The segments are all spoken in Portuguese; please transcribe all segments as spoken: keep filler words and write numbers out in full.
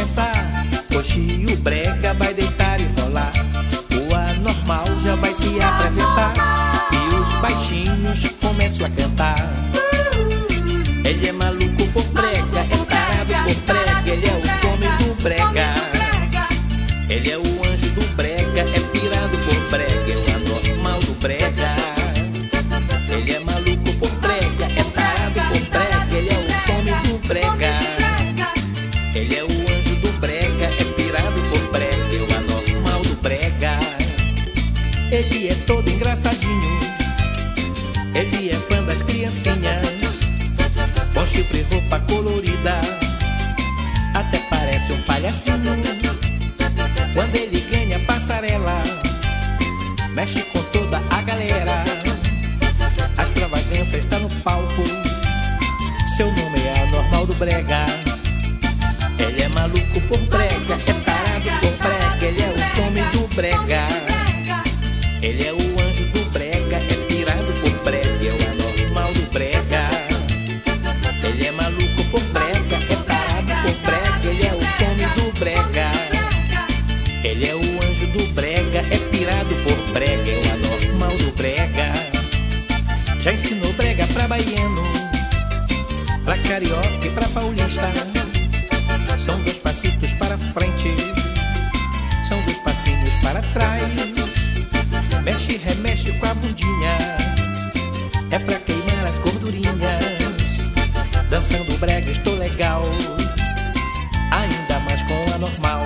começar. Hoje o brega vai deitar e rolar. O anormal já vai se apresentar e os baixinhos começam a cantar. Ele é maluco por brega, é tarado por brega. Ele é o homem do brega. Ele é o anjo do brega, é pirado por brega. É o anormal do brega. Ele é maluco por brega, é tarado por brega. Ele é o homem do brega. Ele é o anjo do brega, é pirado por brega. É o anormal do brega. Ele é todo engraçadinho. Ele é fã das criancinhas. Com chifre e roupa colorida, até parece um palhacinho. Quando ele ganha passarela, mexe com toda a galera. A extravagância está no palco. Seu nome é anormal do brega. Ele é maluco por brega, é tarado por brega. Ele é o homem do brega. Ele é o anjo do brega, é pirado por brega. É o anormal do brega. Ele é maluco por brega, é tarado por brega. Ele é o homem do brega. Ele é o anjo do brega, é pirado por brega. É o anormal do brega. Já ensinou brega pra baiano, pra carioca e pra paulista. São dois passitos para frente, são dois passinhos para trás. Mexe, remexe com a bundinha, é pra queimar as gordurinhas. Dançando brega estou legal, ainda mais com a normal.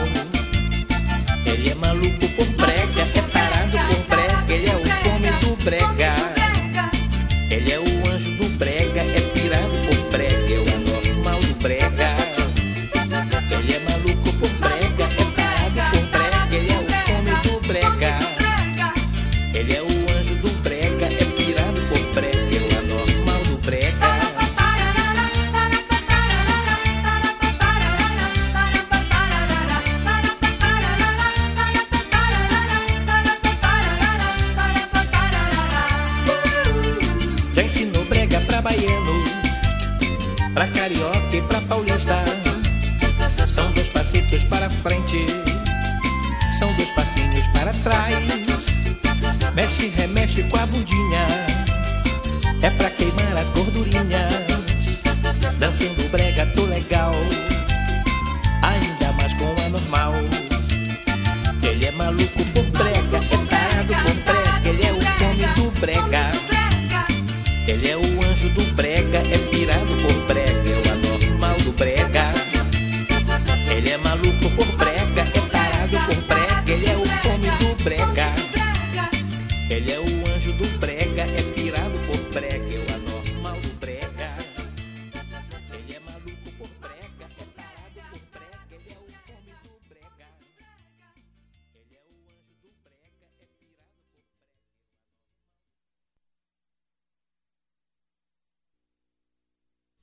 Ele é maluco por brega, é tarado por brega. Ele é o homem do brega. Ele é o anjo do brega, é pirado por brega. É o anormal do brega. Ele é maluco por brega, é tarado por brega. Ele é o homem do brega. Ele é o anjo do brega, é pirado por brega. É o anormal do brega. Já ensinou brega pra baiano, pra carioca e pra paulista. São dois passitos para frente, são dois passinhos para trás. Mexe, remexe com a bundinha, é pra queimar as gordurinhas. Dançando brega tô legal, ainda mais com a normal. Ele é maluco por brega, é tarado por brega. Ele é o homem do brega. Ele é